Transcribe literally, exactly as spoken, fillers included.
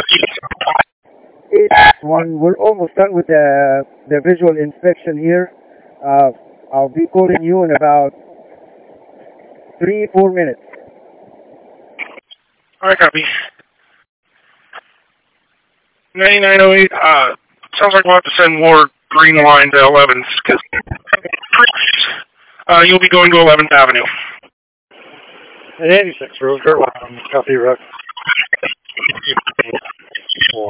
It's one. We're almost done with the the visual inspection here. Uh, I'll be calling you in about three, four minutes. Alright, copy. ninety-nine oh eight, uh, sounds like we'll have to send more green line to elevens, because uh, you'll be going to eleventh Avenue. At eighty-six, Road, Kurt, copy, Rock.